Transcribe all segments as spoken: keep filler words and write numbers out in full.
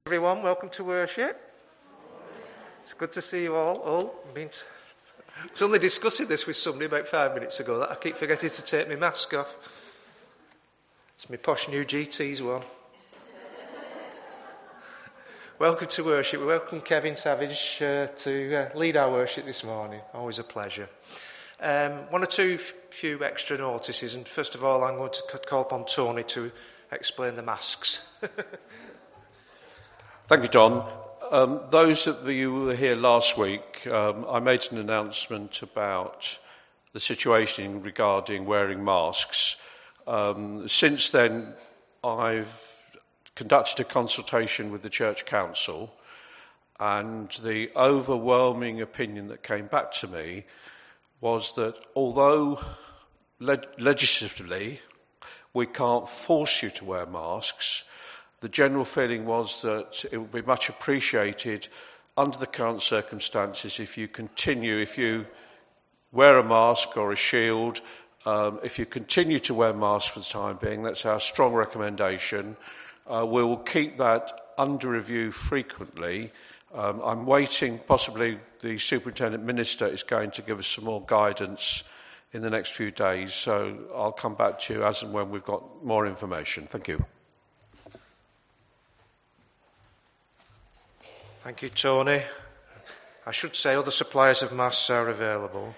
Everyone, welcome to worship. It's good to see you all. Oh, I mean, I was only discussing this with somebody about five minutes ago that I keep forgetting to take my mask off. It's my posh new G T's one. Welcome to worship. We welcome Kevin Savage uh, to uh, lead our worship this morning. Always a pleasure. Um, one or two f- few extra notices, and first of all, I'm going to call upon Tony to explain the masks. Thank you, Don. Um, those of you who were here last week, um, I made an announcement about the situation regarding wearing masks. Um, since then, I've conducted a consultation with the Church Council, and the overwhelming opinion that came back to me was that although leg- legislatively we can't force you to wear masks, the general feeling was that it would be much appreciated under the current circumstances if you continue, if you wear a mask or a shield, um, if you continue to wear masks for the time being. That's our strong recommendation. Uh, we will keep that under review frequently. Um, I'm waiting, possibly the Superintendent Minister is going to give us some more guidance in the next few days, so I'll come back to you as and when we've got more information. Thank you. Thank you, Tony. I should say other suppliers of masks are available.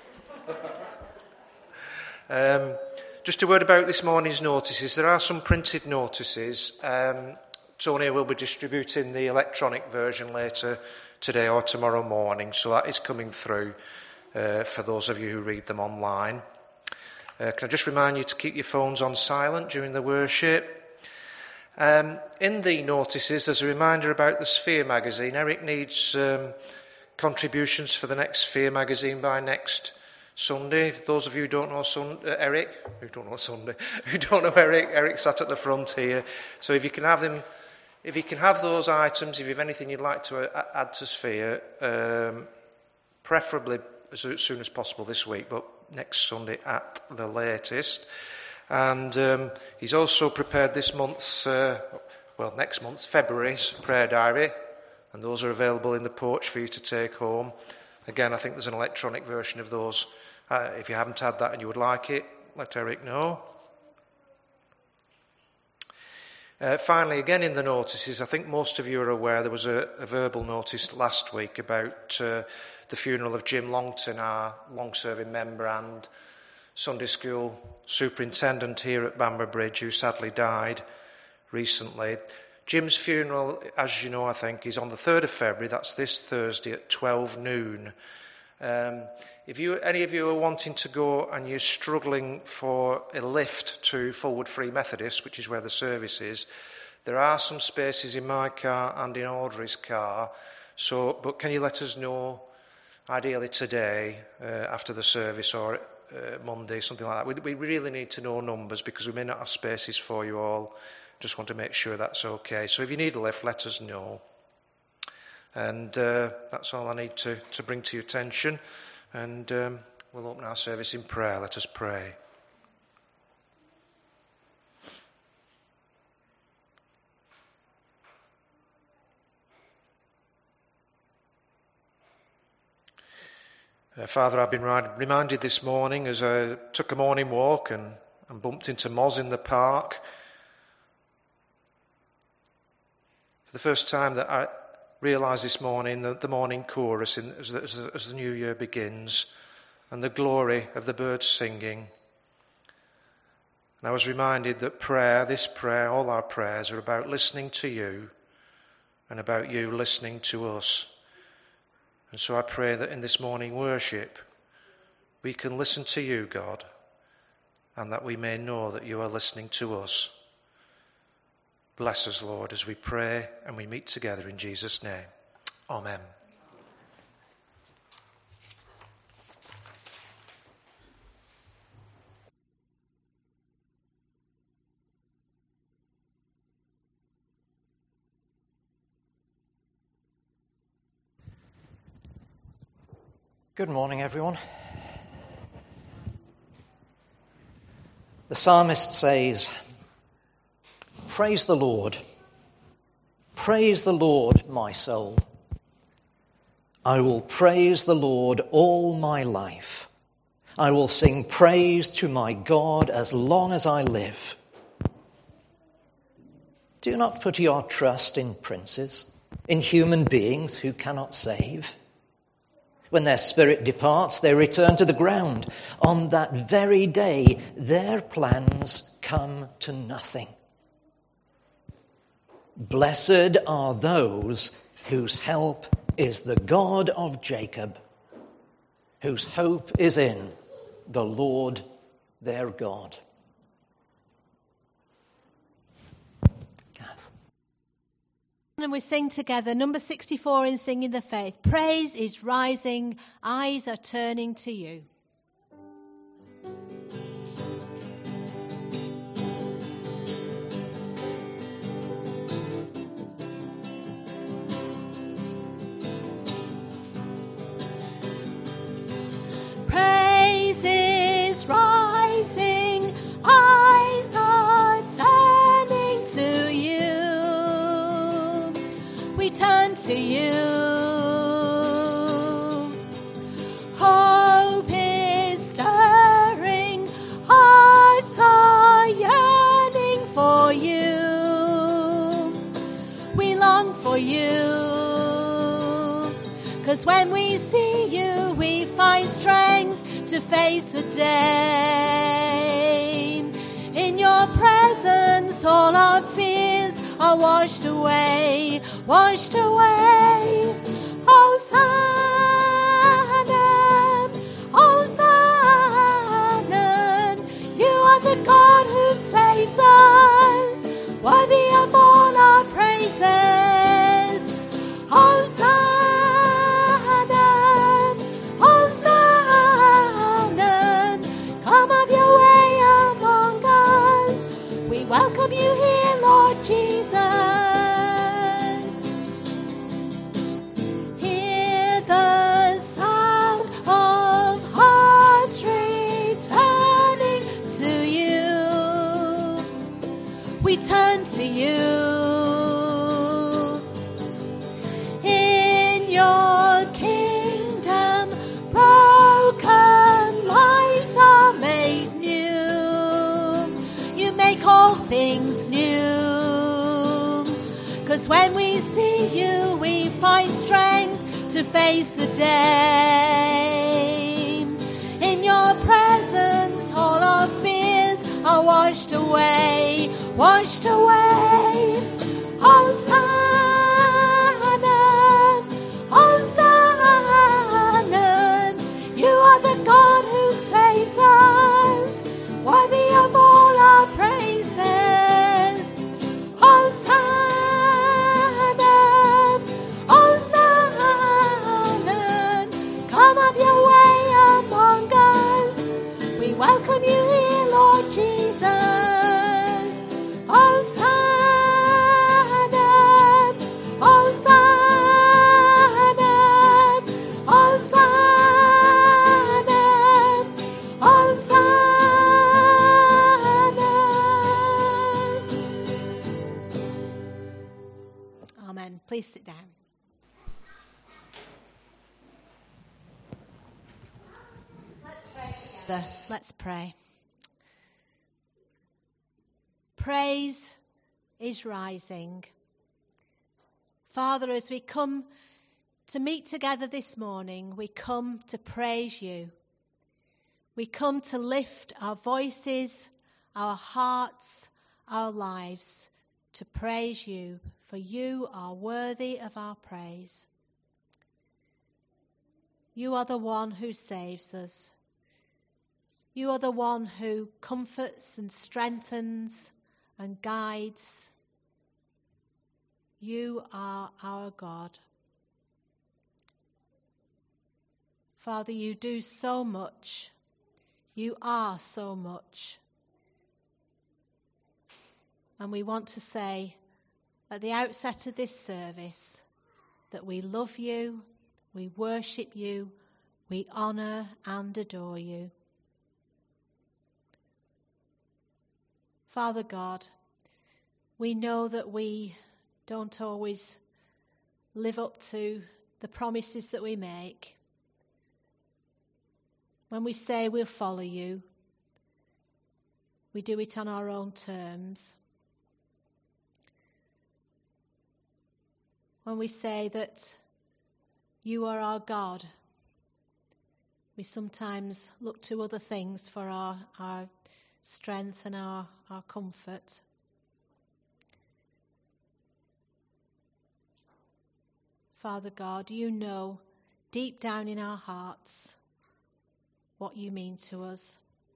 um, just a word about this morning's notices. There are some printed notices. Um, Tony will be distributing the electronic version later today or tomorrow morning, so that is coming through uh, for those of you who read them online. Uh, can I just remind you to keep your phones on silent during the worship? Um, in the notices, there's a reminder about the Sphere magazine. Eric needs um, contributions for the next Sphere magazine by next Sunday. For those of you who don't know Sun- uh, Eric, who don't know Sunday, who don't know Eric, Eric sat at the front here. So if you can have them, if you can have those items, if you have anything you'd like to uh, add to Sphere, um, preferably as soon as possible this week, but next Sunday at the latest. And um, he's also prepared this month's, uh, well, next month's, February's prayer diary, and those are available in the porch for you to take home. Again, I think there's an electronic version of those. Uh, if you haven't had that and you would like it, let Eric know. Uh, finally, again in the notices, I think most of you are aware there was a, a verbal notice last week about uh, the funeral of Jim Longton, our long-serving member and Sunday school superintendent here at Bamber Bridge, who sadly died recently. Jim's funeral, as you know, I think, is on the third of February. That's this Thursday at twelve noon. Um, if you, any of you are wanting to go and you're struggling for a lift to Fulwood Free Methodist, which is where the service is, there are some spaces in my car and in Audrey's car. So, but can you let us know, ideally today, uh, after the service, or Uh, Monday, something like that. We, we really need to know numbers because we may not have spaces for you all. Just want to make sure that's okay. So if you need a lift, let us know. And uh, that's all I need to, to bring to your attention. And um, we'll open our service in prayer. Let us pray. Uh, Father, I've been reminded this morning as I took a morning walk and, and bumped into Moz in the park. For the first time that I realised this morning that the morning chorus in, as, the, as, the, as the new year begins, and the glory of the birds singing. And I was reminded that prayer, this prayer, all our prayers are about listening to you and about you listening to us. And so I pray that in this morning worship, we can listen to you, God, and that we may know that you are listening to us. Bless us, Lord, as we pray and we meet together in Jesus' name. Amen. Good morning, everyone. The psalmist says, "Praise the Lord. praise the Lord, my soul. I will praise the Lord all my life. I will sing praise to my God as long as I live. Do not put your trust in princes, in human beings who cannot save. When their spirit departs, they return to the ground. On that very day, their plans come to nothing. Blessed are those whose help is the God of Jacob, whose hope is in the Lord their God. Kath. And we sing together, number sixty-four in Singing the Faith. Praise is rising, eyes are turning to you. Praise is rising, eyes are turning to you. We turn to you. Hope is stirring, hearts are yearning for you. We long for you, 'cause when we see you, we find strength to face the day. In your presence, all our fears are washed away, washed away. Hosanna, Hosanna, you are the God who saves us, worthy of all our praises. Hosanna, Hosanna, come have your way among us. We welcome you here, Lord Jesus. Hear the sound of hearts returning to you. We turn to you. In your kingdom, broken lives are made new. You make all things new. 'Cause when we see you, we find strength to face the day. In your presence, all our fears are washed away, washed away. Hosanna, Hosanna, you are the God who saves us, worthy of all our praises. Hosanna, Hosanna, come have your way among us. We welcome you here, Lord Jesus. Hosanna, Hosanna, Hosanna, Hosanna. Amen. Please sit down. Let's pray together. Let's pray. Praise is rising. Father, as we come to meet together this morning, we come to praise you. We come to lift our voices, our hearts, our lives to praise you, for you are worthy of our praise. You are the one who saves us. You are the one who comforts and strengthens and guides. You are our God. Father, you do so much. You are so much. And we want to say at the outset of this service that we love you, we worship you, we honour and adore you. Father God, we know that we don't always live up to the promises that we make. When we say we'll follow you, we do it on our own terms. When we say that you are our God, we sometimes look to other things for our, our strength and our, our comfort. Father God, you know deep down in our hearts what you mean to us.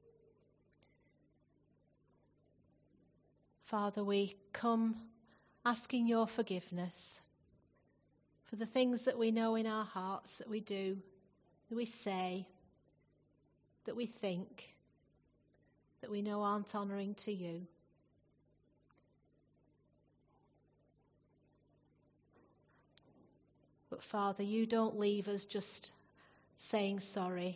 Father, we come asking your forgiveness for the things that we know in our hearts that we do, that we say, that we think, that we know aren't honouring to you. But Father, you don't leave us just saying sorry.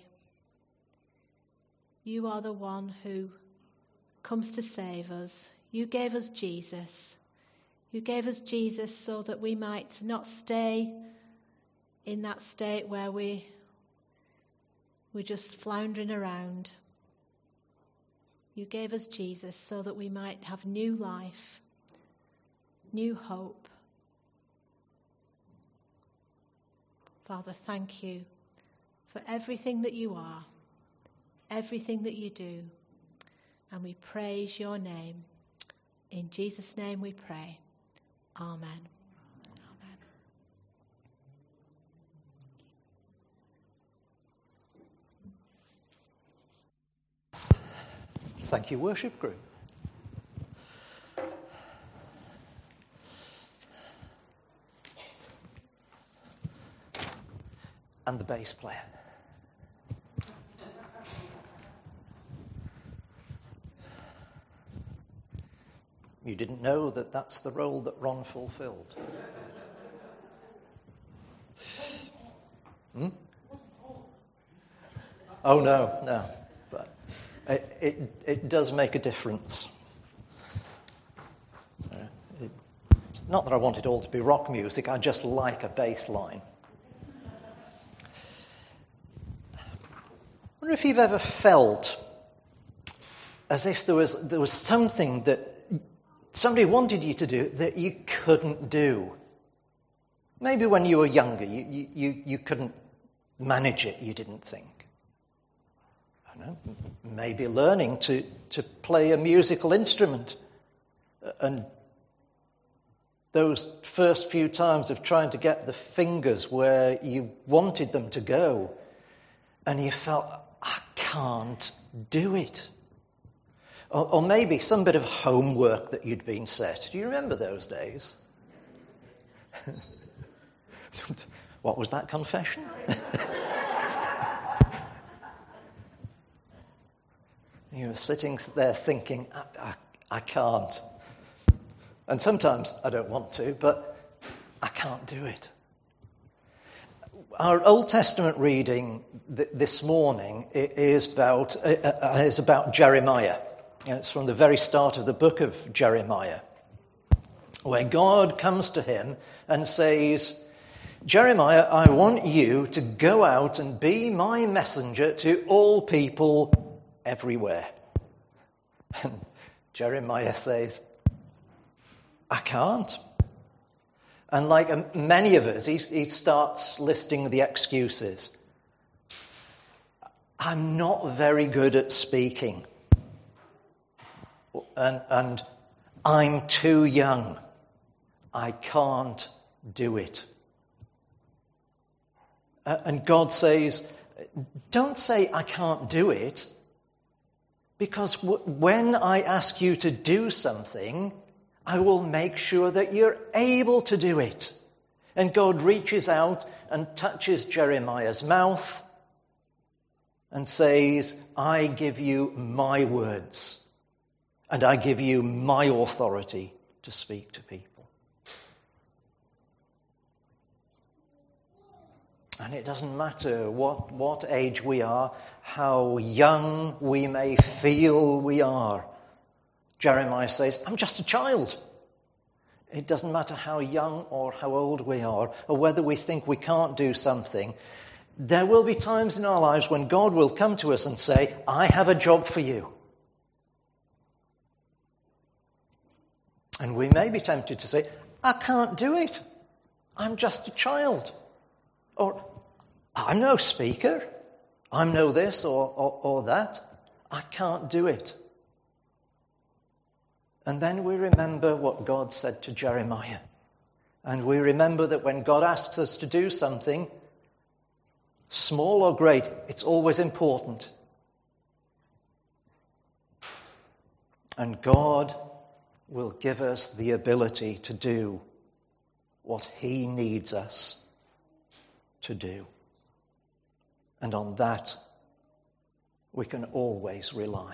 You are the one who comes to save us. You gave us Jesus. You gave us Jesus so that we might not stay in that state where we, we're just floundering around. You gave us Jesus so that we might have new life, new hope. Father, thank you for everything that you are, everything that you do, and we praise your name. In Jesus' name we pray. Amen. Amen. Thank you, worship group. And the bass player. You didn't know that that's the role that Ron fulfilled. Hmm? Oh, no, no. But it, it, it does make a difference. So it, it's not that I want it all to be rock music, I just like a bass line. I wonder if you've ever felt as if there was there was something that somebody wanted you to do that you couldn't do. Maybe when you were younger, you you, you couldn't manage it, you didn't think. I don't know, maybe learning to, to play a musical instrument. And those first few times of trying to get the fingers where you wanted them to go, and you felt, I can't do it. Or, or maybe some bit of homework that you'd been set. Do you remember those days? What was that confession? You were sitting there thinking, I, I, I can't. And sometimes I don't want to, but I can't do it. Our Old Testament reading th- this morning is about, uh, is about Jeremiah. It's from the very start of the book of Jeremiah, where God comes to him and says, Jeremiah, I want you to go out and be my messenger to all people everywhere. And Jeremiah says, I can't. And like many of us, he, he starts listing the excuses. I'm not very good at speaking. And, and I'm too young. I can't do it. Uh, and God says, don't say I can't do it, because w- when I ask you to do something, I will make sure that you're able to do it. And God reaches out and touches Jeremiah's mouth and says, I give you my words, and I give you my authority to speak to people. And it doesn't matter what, what age we are, how young we may feel we are. Jeremiah says, I'm just a child. It doesn't matter how young or how old we are, or whether we think we can't do something. There will be times in our lives when God will come to us and say, I have a job for you. And we may be tempted to say, I can't do it. I'm just a child. Or, I'm no speaker. I'm no this or, or, or that. I can't do it. And then we remember what God said to Jeremiah. And we remember that when God asks us to do something, small or great, it's always important. And God will give us the ability to do what he needs us to do. And on that, we can always rely.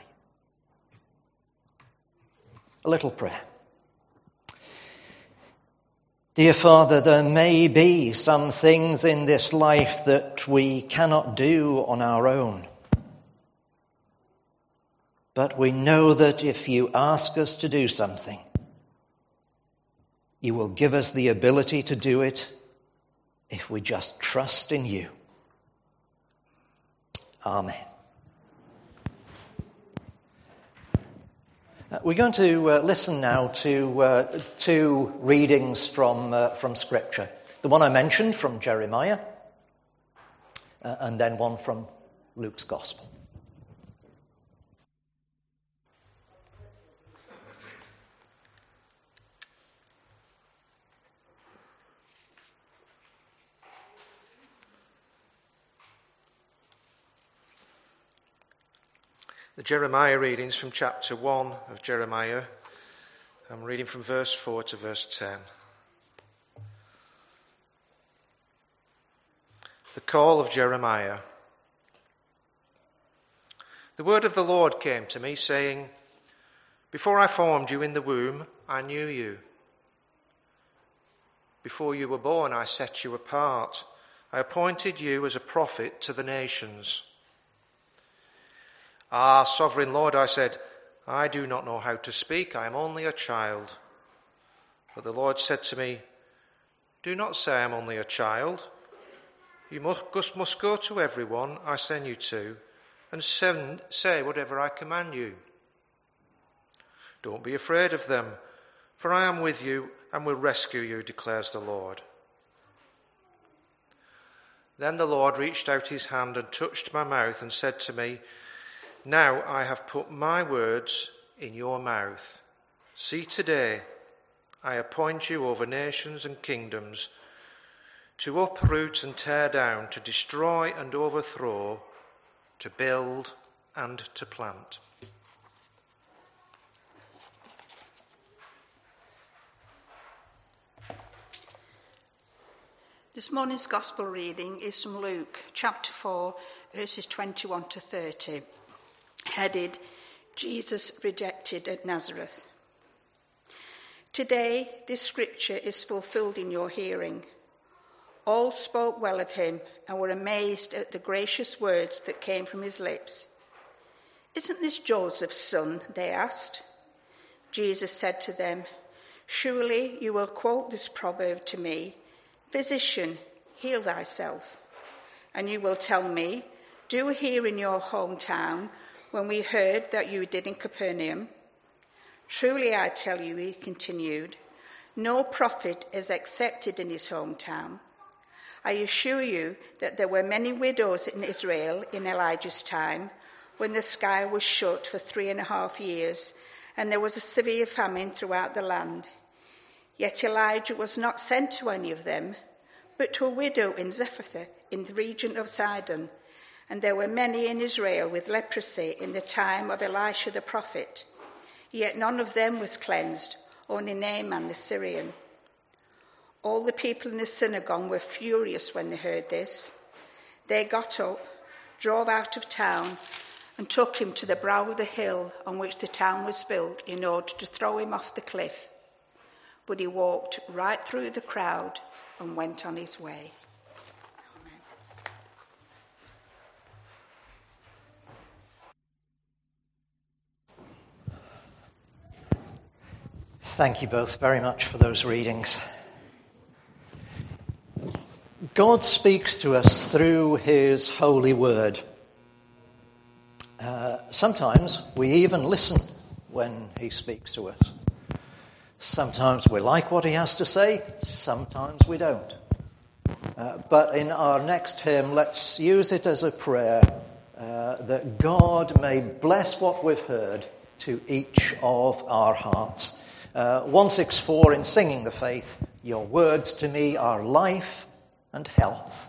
A little prayer. Dear Father, there may be some things in this life that we cannot do on our own. But we know that if you ask us to do something, you will give us the ability to do it if we just trust in you. Amen. Uh, we're going to uh, listen now to uh, two readings from, uh, from Scripture. The one I mentioned from Jeremiah, uh, and then one from Luke's Gospel. The Jeremiah readings from chapter one of Jeremiah. I'm reading from verse four to verse ten. The call of Jeremiah. The word of the Lord came to me, saying, Before I formed you in the womb, I knew you. Before you were born, I set you apart. I appointed you as a prophet to the nations. Ah, sovereign Lord, I said, I do not know how to speak. I am only a child. But the Lord said to me, Do not say I am only a child. You must, must go to everyone I send you to and send, say whatever I command you. Don't be afraid of them, for I am with you and will rescue you, declares the Lord. Then the Lord reached out his hand and touched my mouth and said to me, Now I have put my words in your mouth. See, today I appoint you over nations and kingdoms, to uproot and tear down, to destroy and overthrow, to build and to plant. This morning's Gospel reading is from Luke chapter four, verses twenty-one to thirty, headed, Jesus Rejected at Nazareth. Today, this scripture is fulfilled in your hearing. All spoke well of him and were amazed at the gracious words that came from his lips. Isn't this Joseph's son? They asked. Jesus said to them, Surely you will quote this proverb to me, Physician, heal thyself. And you will tell me, Do here in your hometown, when we heard that you did in Capernaum. Truly I tell you, he continued, no prophet is accepted in his hometown. I assure you that there were many widows in Israel in Elijah's time, when the sky was shut for three and a half years, and there was a severe famine throughout the land. Yet Elijah was not sent to any of them, but to a widow in Zarephath, in the region of Sidon. And there were many in Israel with leprosy in the time of Elisha the prophet. Yet none of them was cleansed, only Naaman the Syrian. All the people in the synagogue were furious when they heard this. They got up, drove out of town, and took him to the brow of the hill on which the town was built in order to throw him off the cliff. But he walked right through the crowd and went on his way. Amen. Thank you both very much for those readings. God speaks to us through his holy word. Uh, sometimes we even listen when he speaks to us. Sometimes we like what he has to say, sometimes we don't. Uh, but in our next hymn, let's use it as a prayer uh, that God may bless what we've heard to each of our hearts. Uh, one sixty-four in Singing the Faith, your words to me are life and health.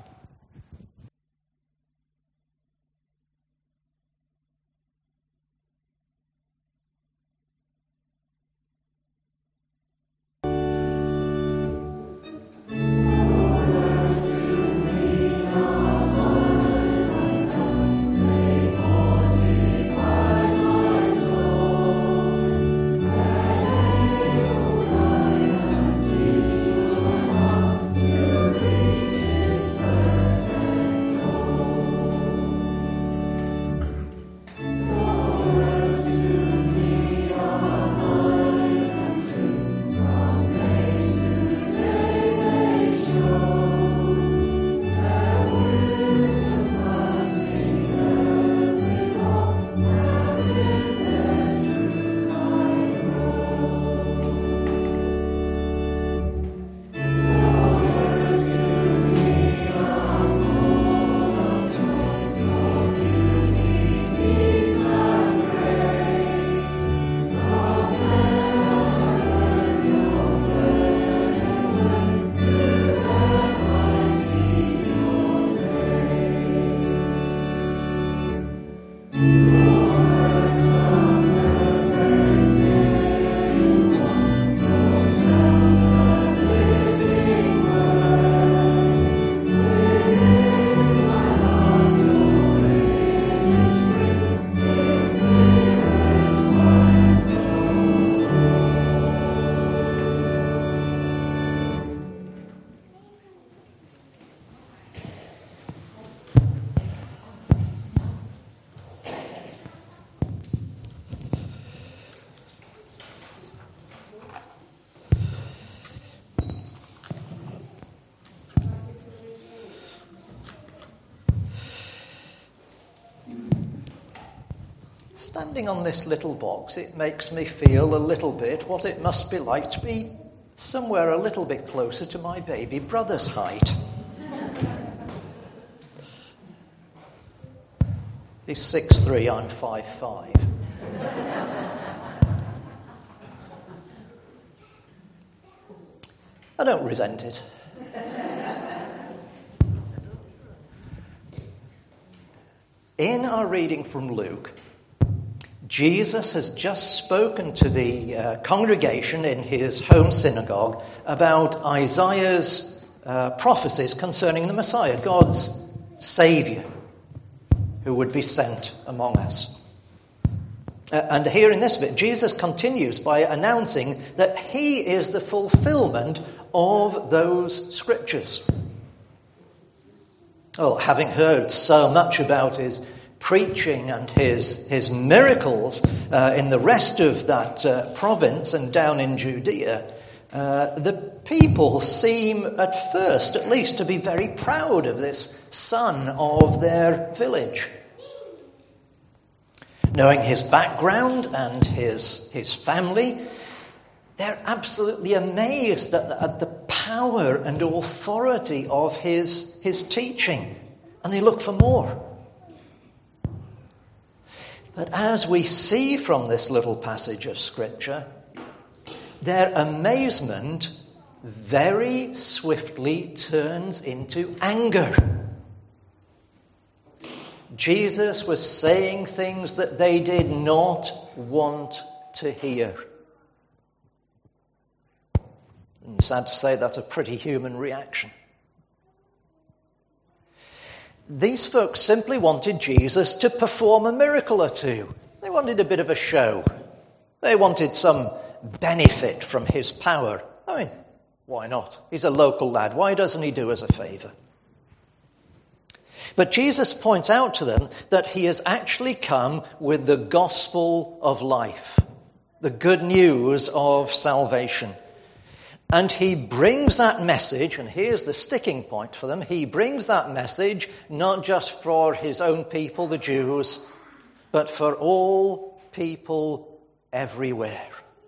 Standing on this little box, it makes me feel a little bit what it must be like to be somewhere a little bit closer to my baby brother's height. He's six three, I'm five five. I don't resent it. In our reading from Luke, Jesus has just spoken to the uh, congregation in his home synagogue about Isaiah's uh, prophecies concerning the Messiah, God's Saviour, who would be sent among us. Uh, and here in this bit, Jesus continues by announcing that he is the fulfillment of those scriptures. Well, having heard so much about his preaching and his his miracles uh, in the rest of that uh, province and down in Judea, uh, the people seem at first at least to be very proud of this son of their village. Knowing his background and his his family, they're absolutely amazed at the, at the power and authority of his his teaching, and they look for more. But as we see from this little passage of Scripture, their amazement very swiftly turns into anger. Jesus was saying things that they did not want to hear. And sad to say, that's a pretty human reaction. These folks simply wanted Jesus to perform a miracle or two. They wanted a bit of a show. They wanted some benefit from his power. I mean, why not? He's a local lad. Why doesn't he do us a favour? But Jesus points out to them that he has actually come with the gospel of life, the good news of salvation. And he brings that message, and here's the sticking point for them, he brings that message not just for his own people, the Jews, but for all people everywhere.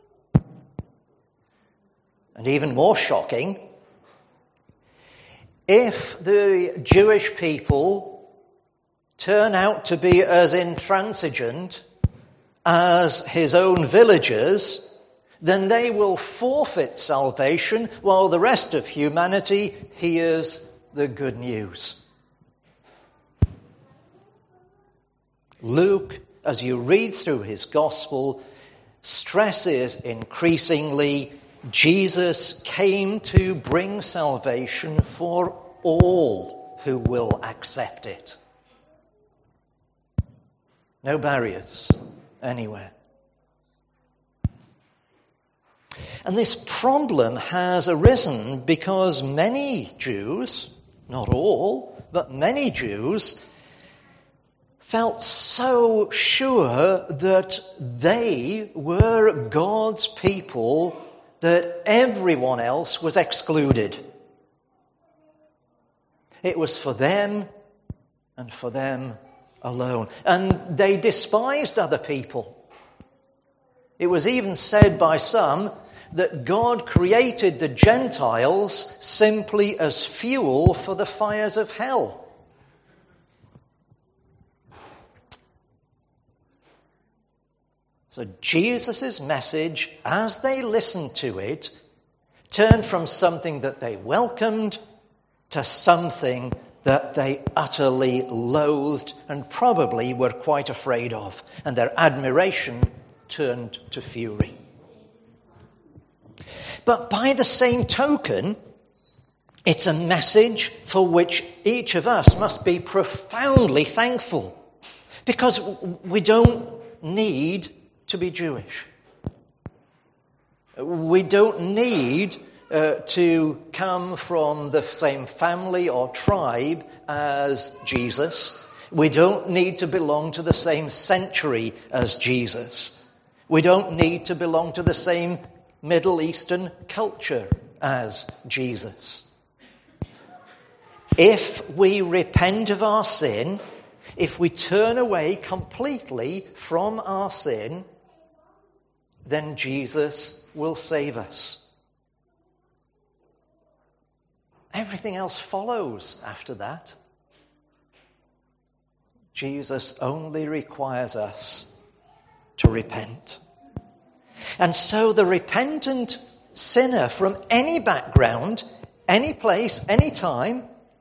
And even more shocking, if the Jewish people turn out to be as intransigent as his own villagers, then they will forfeit salvation while the rest of humanity hears the good news. Luke, as you read through his gospel, stresses increasingly Jesus came to bring salvation for all who will accept it. No barriers anywhere. And this problem has arisen because many Jews, not all, but many Jews, felt so sure that they were God's people that everyone else was excluded. It was for them and for them alone. And they despised other people. It was even said by some that God created the Gentiles simply as fuel for the fires of hell. So Jesus' message, as they listened to it, turned from something that they welcomed to something that they utterly loathed and probably were quite afraid of. And their admiration turned to fury. But by the same token, it's a message for which each of us must be profoundly thankful. Because we don't need to be Jewish. We don't need uh, to come from the same family or tribe as Jesus. We don't need to belong to the same century as Jesus. We don't need to belong to the same Middle Eastern culture as Jesus. If we repent of our sin, if we turn away completely from our sin, then Jesus will save us. Everything else follows after that. Jesus only requires us to repent. And so the repentant sinner from any background, any place, any time,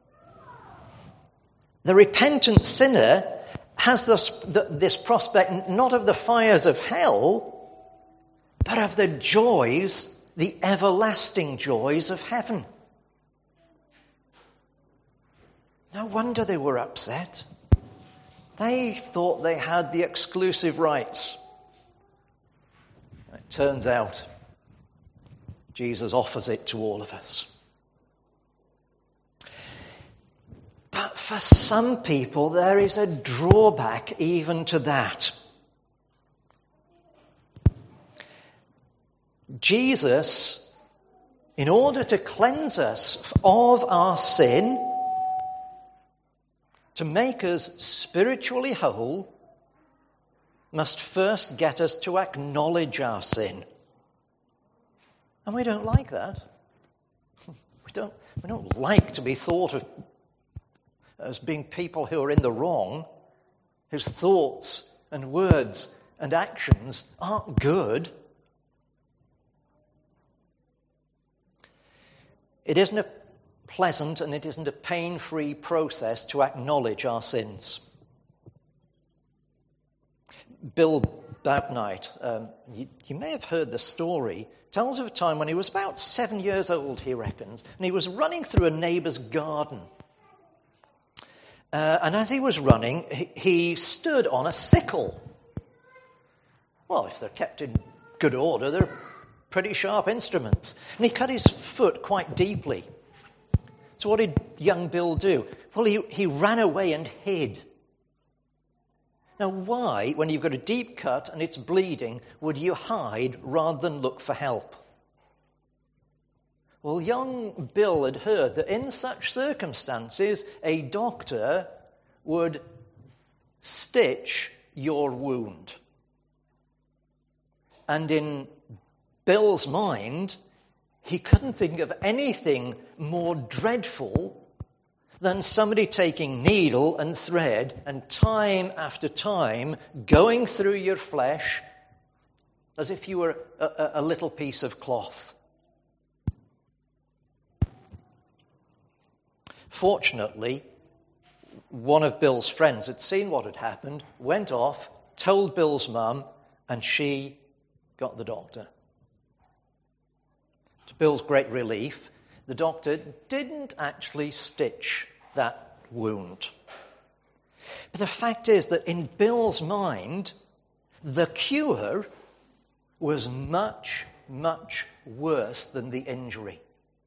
the repentant sinner has this, this prospect not of the fires of hell, but of the joys, the everlasting joys of heaven. No wonder they were upset. They thought they had the exclusive rights. It turns out, Jesus offers it to all of us. But for some people, there is a drawback even to that. Jesus, in order to cleanse us of our sin, to make us spiritually whole, must first get us to acknowledge our sin. And we don't like that. We don't, we don't like to be thought of as being people who are in the wrong, whose thoughts and words and actions aren't good. It isn't a pleasant and it isn't a pain-free process to acknowledge our sins. Bill Bouknight, um, you, you may have heard the story, tells of a time when he was about seven years old, he reckons, and he was running through a neighbour's garden. Uh, and as he was running, he, he stood on a sickle. Well, if they're kept in good order, they're pretty sharp instruments. And he cut his foot quite deeply. So what did young Bill do? Well, he, he ran away and hid. Now, why, when you've got a deep cut and it's bleeding, would you hide rather than look for help? Well, young Bill had heard that in such circumstances, a doctor would stitch your wound. And in Bill's mind, he couldn't think of anything more dreadful than somebody taking needle and thread and time after time going through your flesh as if you were a, a little piece of cloth. Fortunately, one of Bill's friends had seen what had happened, went off, told Bill's mum, and she got the doctor. To Bill's great relief, the doctor didn't actually stitch that wound. But the fact is that in Bill's mind, the cure was much, much worse than the injury.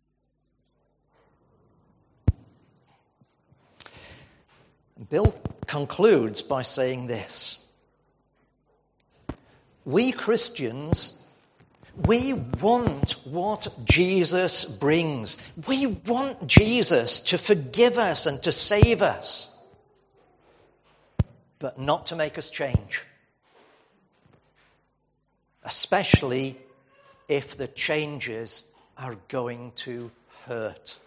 Bill concludes by saying this: we Christians, we want what Jesus brings. We want Jesus to forgive us and to save us, but not to make us change. Especially if the changes are going to hurt.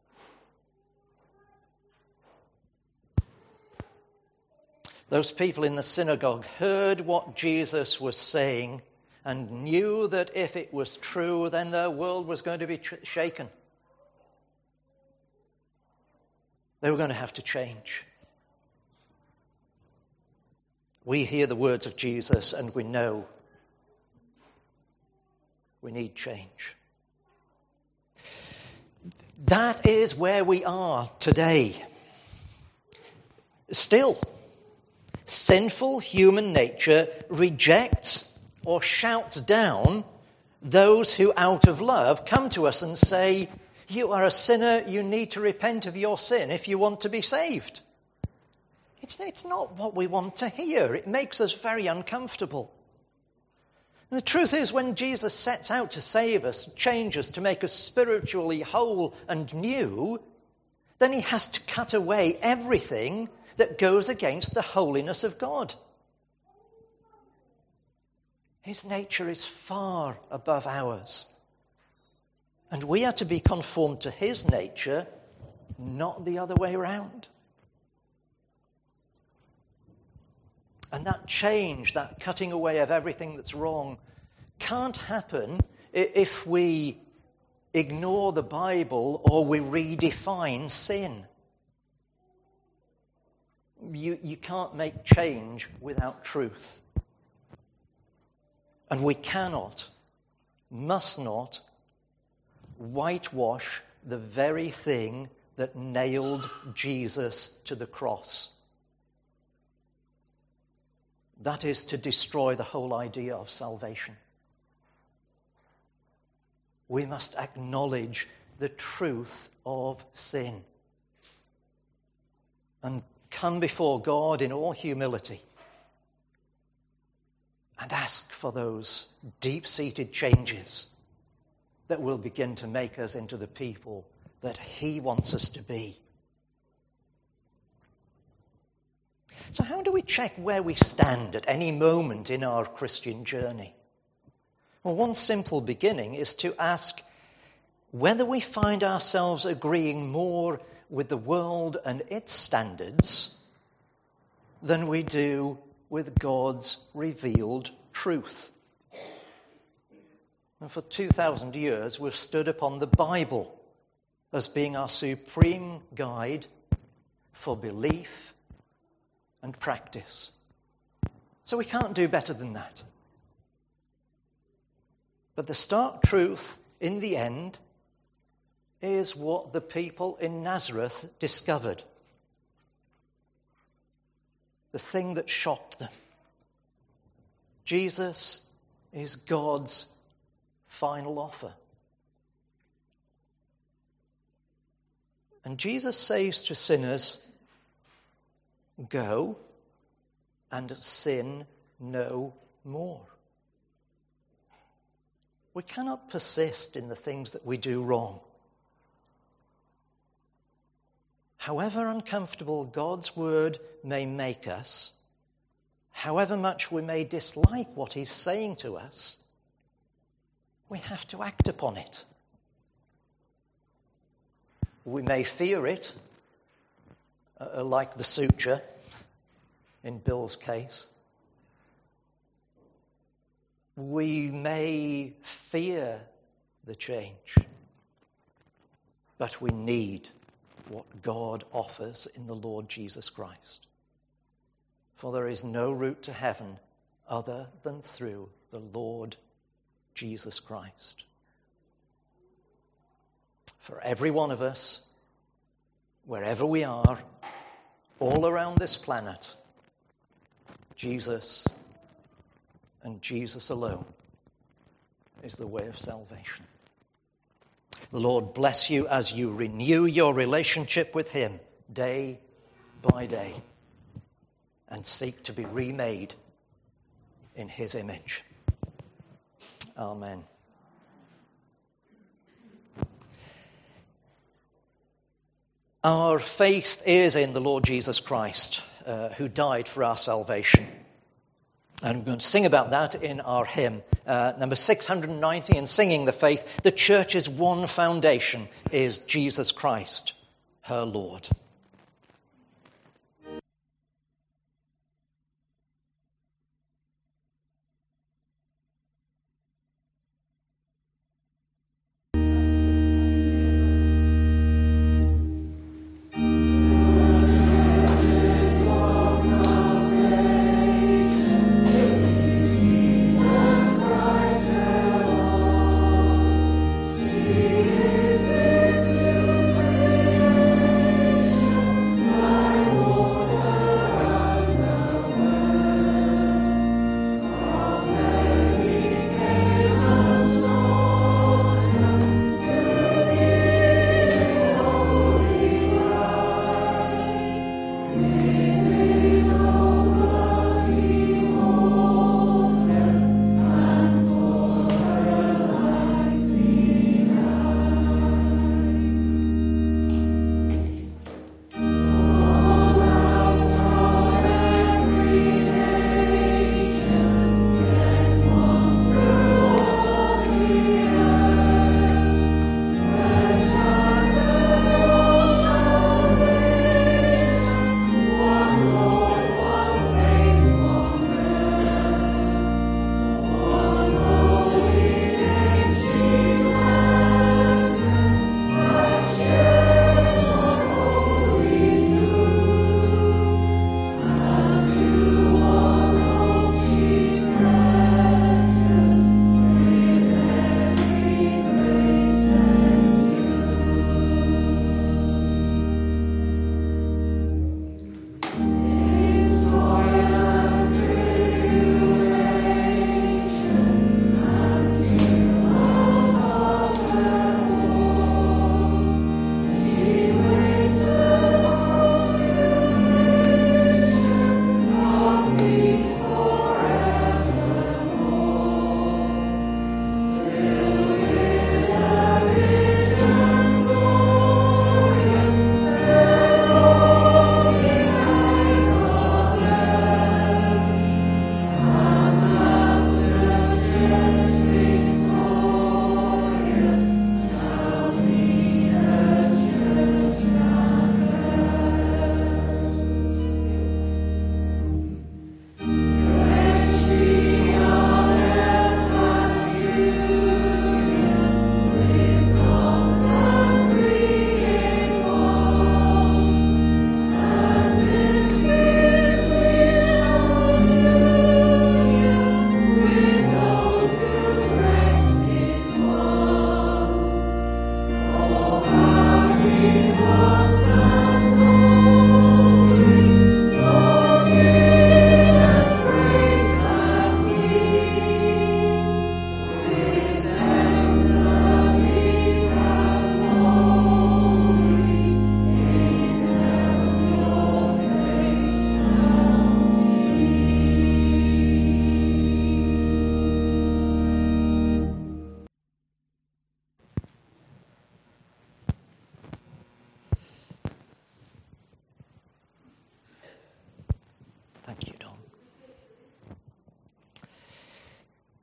Those people in the synagogue heard what Jesus was saying and knew that if it was true, then their world was going to be tr- shaken. They were going to have to change. We hear the words of Jesus and we know we need change. That is where we are today. Still, sinful human nature rejects or shouts down those who out of love come to us and say, you are a sinner, you need to repent of your sin if you want to be saved. It's, it's not what we want to hear. It makes us very uncomfortable. And the truth is, when Jesus sets out to save us, change us, to make us spiritually whole and new, then he has to cut away everything that goes against the holiness of God. His nature is far above ours. And we are to be conformed to his nature, not the other way around. And that change, that cutting away of everything that's wrong, can't happen if we ignore the Bible or we redefine sin. You, you can't make change without truth. And we cannot, must not, whitewash the very thing that nailed Jesus to the cross. That is to destroy the whole idea of salvation. We must acknowledge the truth of sin and come before God in all humility and ask for those deep-seated changes that will begin to make us into the people that he wants us to be. So how do we check where we stand at any moment in our Christian journey? Well, one simple beginning is to ask whether we find ourselves agreeing more with the world and its standards than we do with God's revealed truth. And for two thousand years, we've stood upon the Bible as being our supreme guide for belief and practice. So we can't do better than that. But the stark truth, in the end, is what the people in Nazareth discovered. The thing that shocked them. Jesus is God's final offer. And Jesus says to sinners, go and sin no more. We cannot persist in the things that we do wrong. However uncomfortable God's word may make us, however much we may dislike what he's saying to us, we have to act upon it. We may fear it, uh, like the suture in Bill's case. We may fear the change, but we need what God offers in the Lord Jesus Christ. For there is no route to heaven other than through the Lord Jesus Christ. For every one of us, wherever we are, all around this planet, Jesus and Jesus alone is the way of salvation. The Lord bless you as you renew your relationship with him day by day and seek to be remade in his image. Amen. Our faith is in the Lord Jesus Christ, uh, who died for our salvation. And we're going to sing about that in our hymn, uh, number six hundred ninety, in Singing the Faith. The church's one foundation is Jesus Christ, her Lord.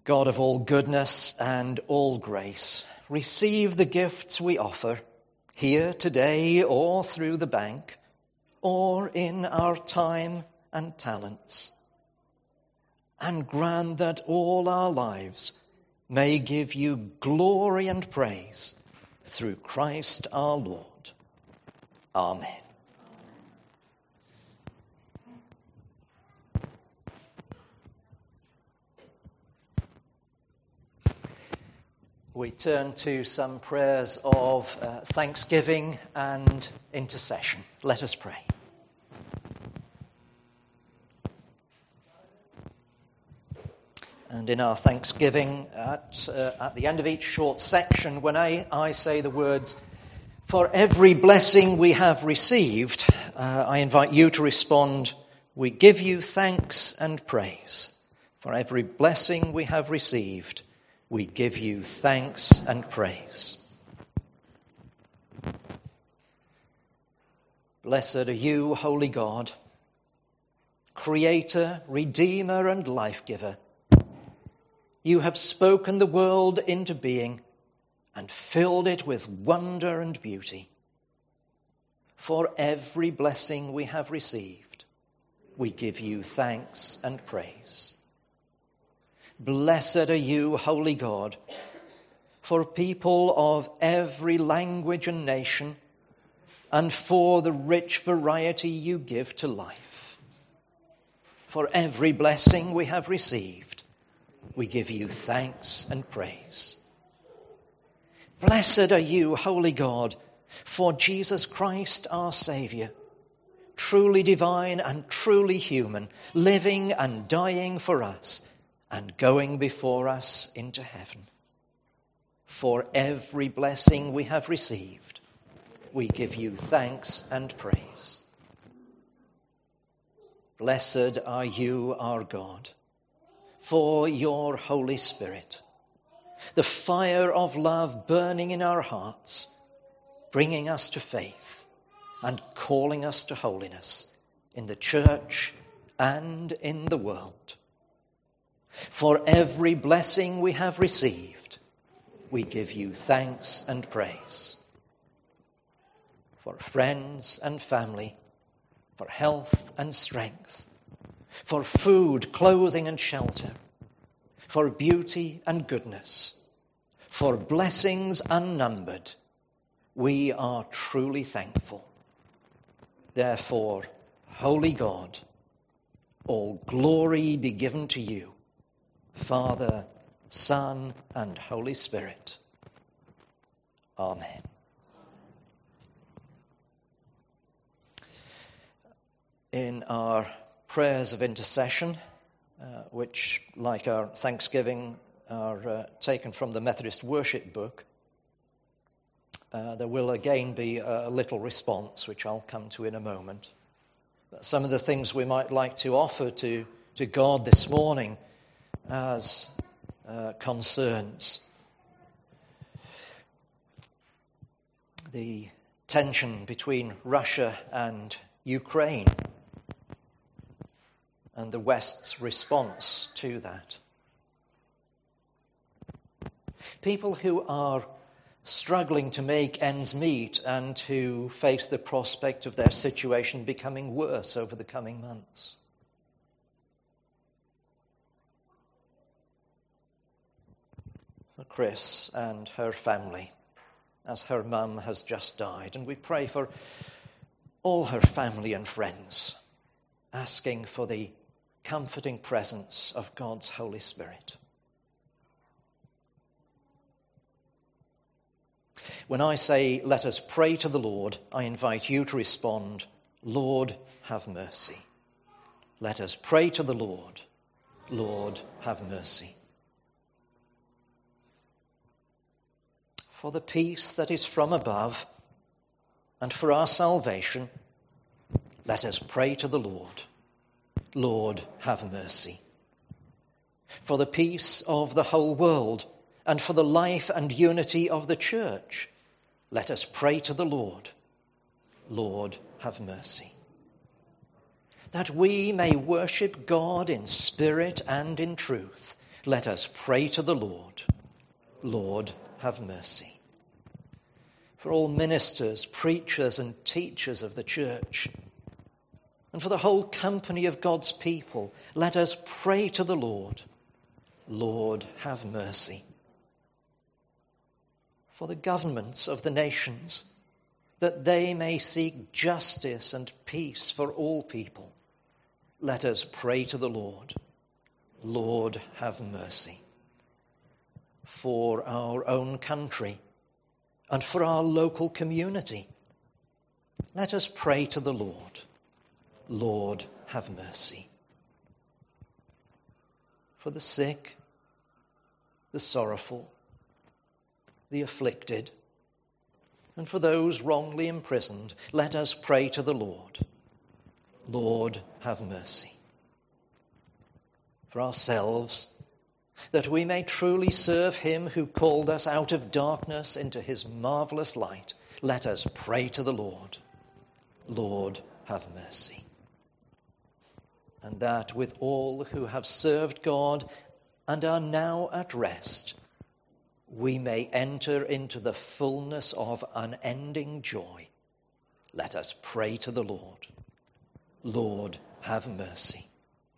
God of all goodness and all grace, receive the gifts we offer here today or through the bank or in our time and talents, and grant that all our lives may give you glory and praise through Christ our Lord. Amen. We turn to some prayers of uh, thanksgiving and intercession. Let us pray. And in our thanksgiving, at, uh, at the end of each short section, when I, I say the words, "For every blessing we have received," uh, I invite you to respond, "We give you thanks and praise. For every blessing we have received, we give you thanks and praise." Blessed are you, holy God, Creator, Redeemer, and Life-giver. You have spoken the world into being and filled it with wonder and beauty. For every blessing we have received, we give you thanks and praise. Blessed are you, holy God, for people of every language and nation, and for the rich variety you give to life. For every blessing we have received, we give you thanks and praise. Blessed are you, holy God, for Jesus Christ our Saviour, truly divine and truly human, living and dying for us, and going before us into heaven. For every blessing we have received, we give you thanks and praise. Blessed are you, our God, for your Holy Spirit, the fire of love burning in our hearts, bringing us to faith and calling us to holiness in the church and in the world. For every blessing we have received, we give you thanks and praise. For friends and family, for health and strength, for food, clothing, and shelter, for beauty and goodness, for blessings unnumbered, we are truly thankful. Therefore, holy God, all glory be given to you, Father, Son, and Holy Spirit. Amen. In our prayers of intercession, uh, which, like our thanksgiving, are uh, taken from the Methodist Worship Book, uh, there will again be a little response, which I'll come to in a moment. But some of the things we might like to offer to, to God this morning as uh, concerns the tension between Russia and Ukraine, and the West's response to that. People who are struggling to make ends meet and who face the prospect of their situation becoming worse over the coming months. For Chris and her family, as her mum has just died, and we pray for all her family and friends, asking for the comforting presence of God's Holy Spirit. When I say, "Let us pray to the Lord," I invite you to respond, "Lord, have mercy." Let us pray to the Lord. Lord, have mercy. For the peace that is from above and for our salvation, let us pray to the Lord. Lord, have mercy. For the peace of the whole world and for the life and unity of the church, let us pray to the Lord. Lord, have mercy. That we may worship God in spirit and in truth, Let us pray to the Lord. Lord, have mercy. For all ministers, preachers, and teachers of the church, and for the whole company of God's people, let us pray to the Lord. Lord, have mercy. For the governments of the nations, that they may seek justice and peace for all people, let us pray to the Lord. Lord, have mercy. For our own country and for our local community, let us pray to the Lord. Lord, have mercy. For the sick, the sorrowful, the afflicted, and for those wrongly imprisoned, let us pray to the Lord. Lord, have mercy. For ourselves, that we may truly serve him who called us out of darkness into his marvelous light, let us pray to the Lord. Lord, have mercy. And that with all who have served God and are now at rest, we may enter into the fullness of unending joy. Let us pray to the Lord. Lord, have mercy.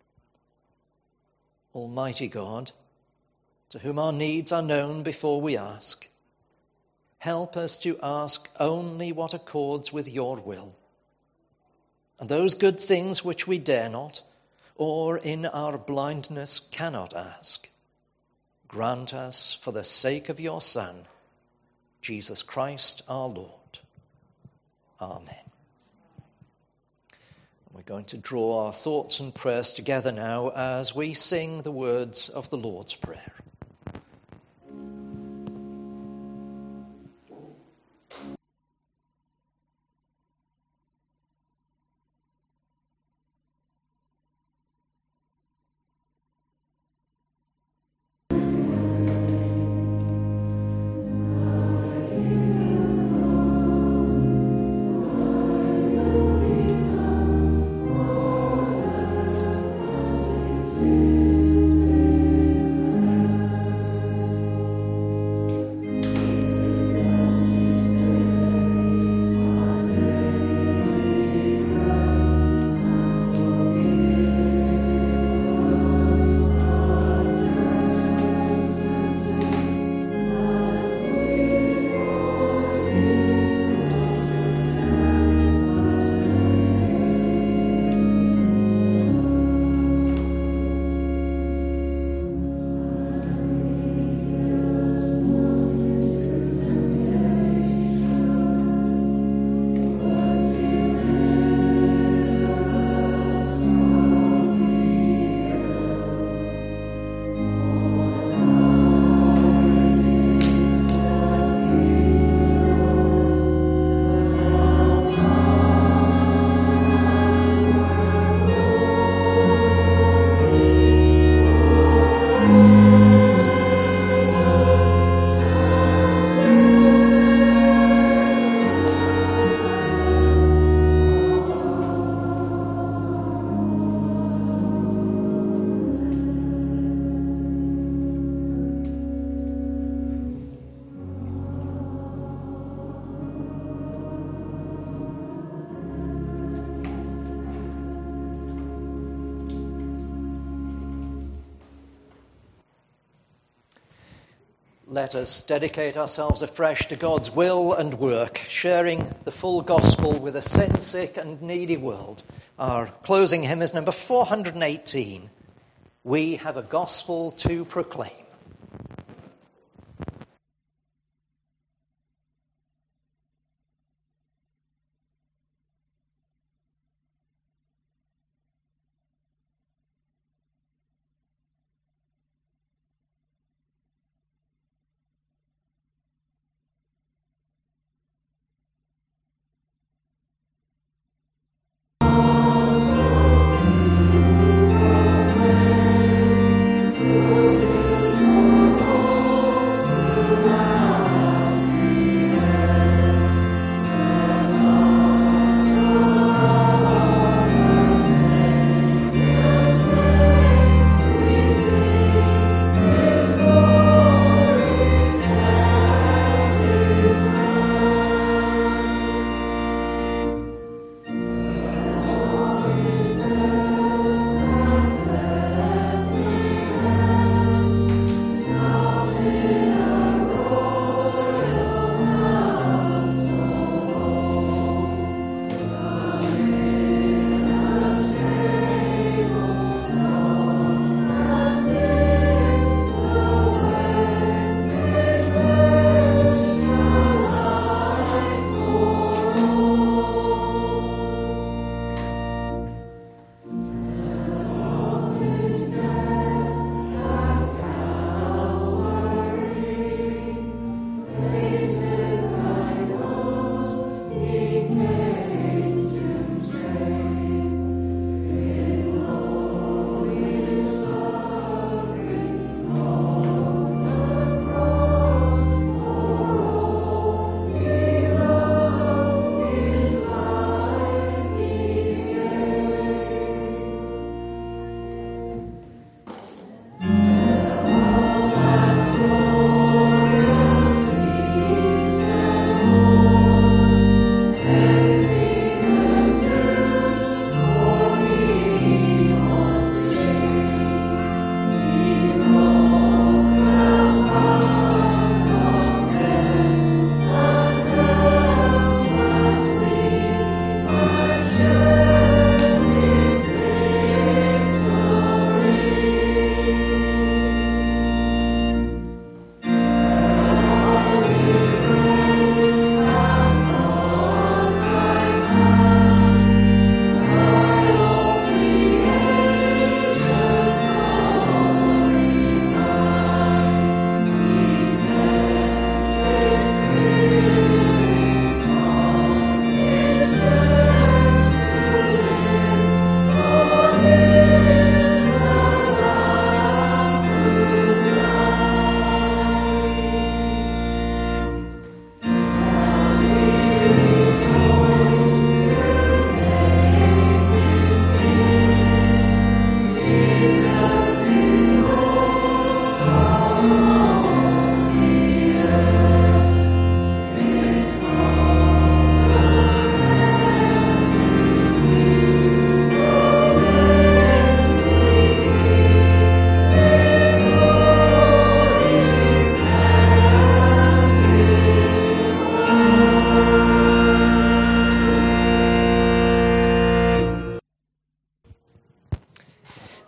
Almighty God, to whom our needs are known before we ask, help us to ask only what accords with your will. And those good things which we dare not, or in our blindness cannot ask, grant us for the sake of your Son, Jesus Christ our Lord. Amen. We're going to draw our thoughts and prayers together now as we sing the words of the Lord's Prayer. Let us dedicate ourselves afresh to God's will and work, sharing the full gospel with a sin-sick and needy world. Our closing hymn is number four hundred eighteen. We have a gospel to proclaim. Thank you.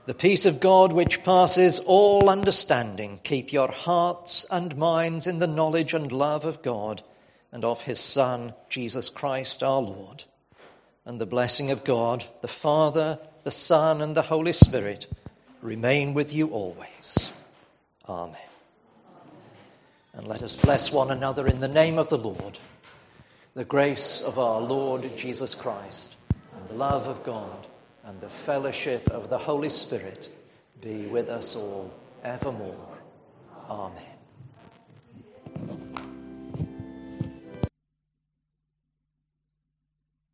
The peace of God, which passes all understanding, keep your hearts and minds in the knowledge and love of God and of his Son, Jesus Christ our Lord. And the blessing of God, the Father, the Son, and the Holy Spirit remain with you always. Amen. And let us bless one another in the name of the Lord. The grace of our Lord Jesus Christ, and the love of God, and the fellowship of the Holy Spirit be with us all evermore. Amen.